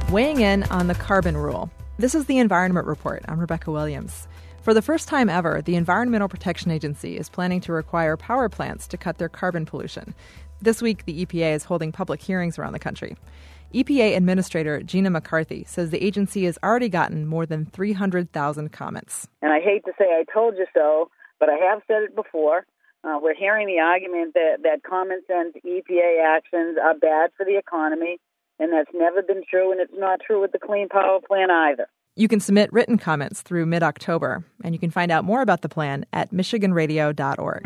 Weighing in on the carbon rule. This is the Environment Report. I'm Rebecca Williams. For the first time ever, the Environmental Protection Agency is planning to require power plants to cut their carbon pollution. This week, the EPA is holding public hearings around the country. EPA Administrator Gina McCarthy says the agency has already gotten more than 300,000 comments. And I hate to say I told you so, but I have said it before. We're hearing the argument that common sense EPA actions are bad for the economy, and that's never been true, and it's not true with the Clean Power Plan either. You can submit written comments through mid-October, and you can find out more about the plan at michiganradio.org.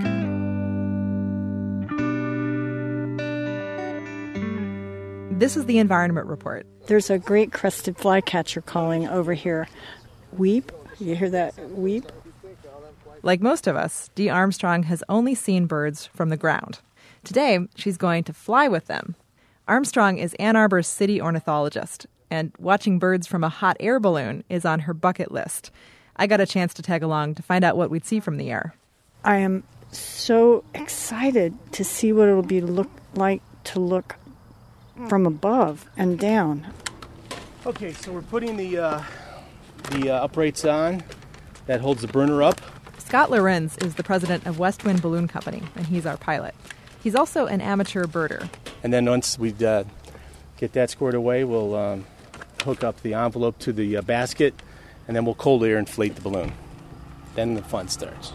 This is the Environment Report. There's a great crested flycatcher calling over here. Weep. You hear that weep? Like most of us, Dee Armstrong has only seen birds from the ground. Today, she's going to fly with them. Armstrong is Ann Arbor's city ornithologist, and watching birds from a hot air balloon is on her bucket list. I got a chance to tag along to find out what we'd see from the air. I am so excited to see what it'll be look from above and down. Okay, so we're putting the uprights on. That holds the burner up. Scott Lorenz is the president of West Wind Balloon Company, and he's our pilot. He's also an amateur birder. And then once we get that squared away, we'll hook up the envelope to the basket, and then we'll cold air inflate the balloon. Then the fun starts.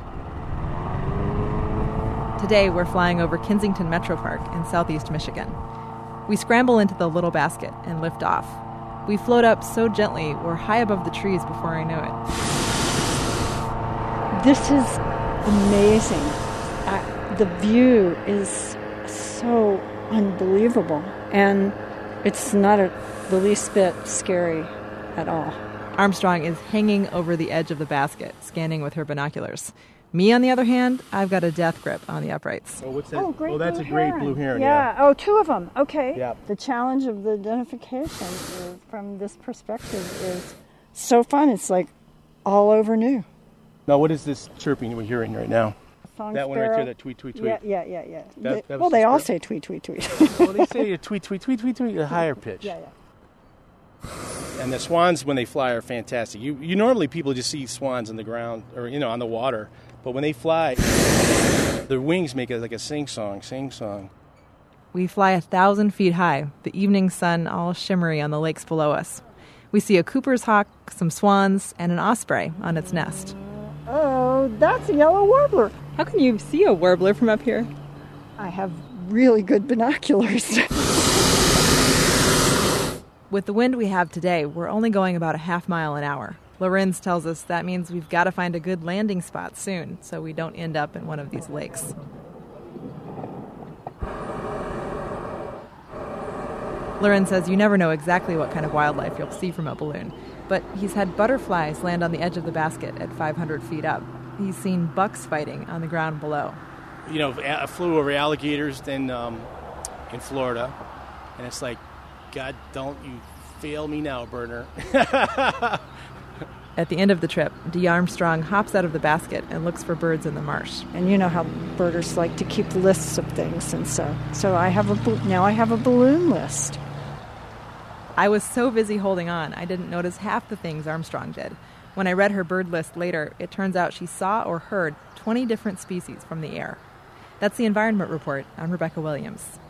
Today, we're flying over Kensington Metro Park in southeast Michigan. We scramble into the little basket and lift off. We float up so gently, we're high above the trees before I know it. This is amazing. The view is so unbelievable, and it's not the least bit scary at all. Armstrong is hanging over the edge of the basket, scanning with her binoculars. Me, on the other hand, I've got a death grip on the uprights. Oh, what's that? Oh, great that's blue a great heron. blue heron. Yeah. Oh, two of them. Okay. Yeah. The challenge of the identification from this perspective is so fun. It's like all over new. Now, what is this chirping we're hearing right now? Song that one sparrow. right there, that tweet, tweet, tweet. Yeah. That They all sparrow. say tweet, tweet, tweet. Well, they say a tweet, tweet, tweet, tweet, tweet, a higher pitch. Yeah. And the swans, when they fly, are fantastic. You normally people just see swans on the ground or on the water, but when they fly, their wings make it like a sing song. We fly 1,000 feet high, the evening sun all shimmery on the lakes below us. We see a Cooper's hawk, some swans, and an osprey on its nest. Oh, that's a yellow warbler. How can you see a warbler from up here? I have really good binoculars. With the wind we have today, we're only going about a half mile an hour. Lorenz tells us that means we've got to find a good landing spot soon so we don't end up in one of these lakes. Lorenz says you never know exactly what kind of wildlife you'll see from a balloon, but he's had butterflies land on the edge of the basket at 500 feet up. He's seen bucks fighting on the ground below. I flew over alligators in Florida, and it's like, God, don't you fail me now, burner. At the end of the trip, Dee Armstrong hops out of the basket and looks for birds in the marsh. And you know how birders like to keep lists of things, and so I have a balloon list. I was so busy holding on, I didn't notice half the things Armstrong did. When I read her bird list later, it turns out she saw or heard 20 different species from the air. That's the Environment Report. I'm Rebecca Williams.